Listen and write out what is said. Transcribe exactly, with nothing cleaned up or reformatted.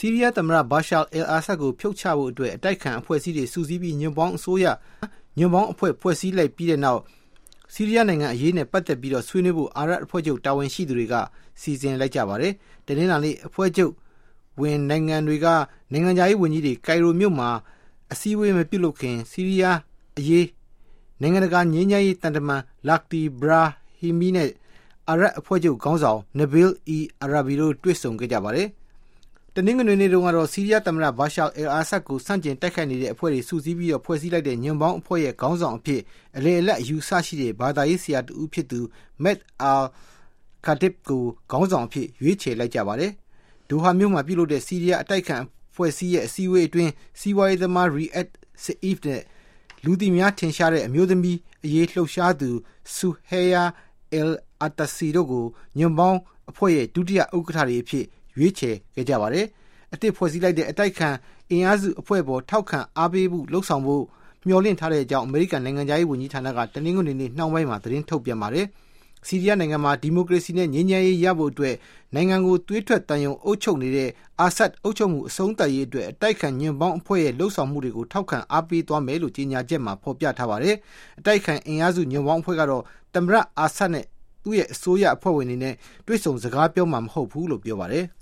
ဆီးရီးယားသမ္မတဘာရှာအယ်အာဆတ်ကိုဖြုတ်ချဖို့အတွက်အတိုက်ခံအဖွဲ့အစည်းတွေစုစည်းပြီးညွန့်ပေါင်းအစိုးရညွန့်ပေါင်းအဖွဲ့ဖွဲ့စည်းလိုက်ပြီးတဲ့နောက်ဆီးရီးယားနိုင်ငံအရေးနဲ့ပတ်သက်ပြီးတော့ဆွေးနွေးဖို့အာရပ်အဖွဲ့ချုပ်တာဝန်ရှိသူတွေကစီစဉ်လိုက်ကြပါတယ်။တနင်္လာနေ့အဖွဲ့ချုပ်ဝင်နိုင်ငံတွေကနိုင်ငံခြားရေးဝန်ကြီးတွေကိုင်ရိုမြို့မှာအစည်းအဝေးမပြုလုပ်ခင်ဆီးရီးယားအရေးနိုင်ငံတကာငြိမ်းချမ်းရေးတန်တမန်လာကတီဘရာဟီမီနဲ့အာရပ်အဖွဲ့ချုပ်ခေါင်းဆောင်နဘီလ်အီအာရာဘီတို့တွေ့ဆုံခဲ့ကြပါတယ်။တနင်္ဂနွေနေ့တုန်းကတော့ဆီးရီးယားသမ္မတဘာရှာအယ်အာဆတ်ကိုစန့်ကျင်တိုက်ခိုက်နေတဲ့အဖွဲ့တွေစုစည်းပြီးတော့ဖွဲ့စည်းလိုက်တဲ့ညွန့်ပေါင်းအဖွဲ့ရဲ့ခေါင်းဆောင်အဖြစ်အလေအလတ်အယူဆရှိတဲ့ဘာသာရေးဆရာတူဖြစ်သူမက်အာခါတစ်ကိုခေါင်းဆောင်အဖြစ်ရွေးချယ်လိုက်ကြပါတယ်။ဒိုဟာမြို့မှာပြုလုပ်တဲ့ဆီးရီးယားအတိုက်ခံဖွဲ့စည်းရဲ့အစည်းအဝေးအတွင်းစီးပွားရေးသမားရီအက်ဆအီဖ်နဲ့လူသိများထင်ရှားတဲ့အမျိုးသမီးအရေးလှုပ်ရှားသူဆူဟေယာအယ်အာတစီတို့ကိုညွန့်ပေါင်းအဖွဲ့ရဲ့ဒုတိယဥက္ကဋ္ဌတွေအဖြစ်ရွေးချယ်ခဲ့ကြပါတယ်။အသစ်ဖွဲ့စည်းလိုက်တဲ့အတိုက်ခံအင်အားစုအဖွဲ့ပေါ်ထောက်ခံအားပေးမှုလှုံ့ဆော်ဖို့မျှော်လင့်ထားတဲ့အကြောင်းအမေရိကန်နိုင်ငံခြားရေးဝန်ကြီးဌာနကတနင်္ဂနွေနေ့နှောင်းပိုင်းမှာသတင်းထုတ်ပြန်ပါတယ်။ဆီးရီးယားနိုင်ငံမှာဒီမိုကရေစီနဲ့ငြိမ်းချမ်းရေးရဖို့အတွက်နိုင်ငံကိုသွေးထွက်တန်ယုံအုပ်ချုပ်နေတဲ့အာဆတ်အုပ်ချုပ်မှုအဆုံးသတ်ရေးအတွက်အတိုက်ခံညွန့်ပေါင်းအဖွဲ့ရဲ့လှုံ့ဆော်မှုတွေကိုထောက်ခံအားပေးသွားမယ်လို့ကြေညာချက်မှာဖော်ပြထားပါတယ်။အတိုက်ခံအင်အားစုညွန့်ပေါင်းအဖွဲ့ကတော့သမ္မတအာဆတ်နဲ့သူ့ရဲ့အစိုးရအဖွဲ့ဝင်တွေနဲ့တွေ့ဆုံစကားပြောမှာမဟုတ်ဘူးလို့ပြောပါတယ်။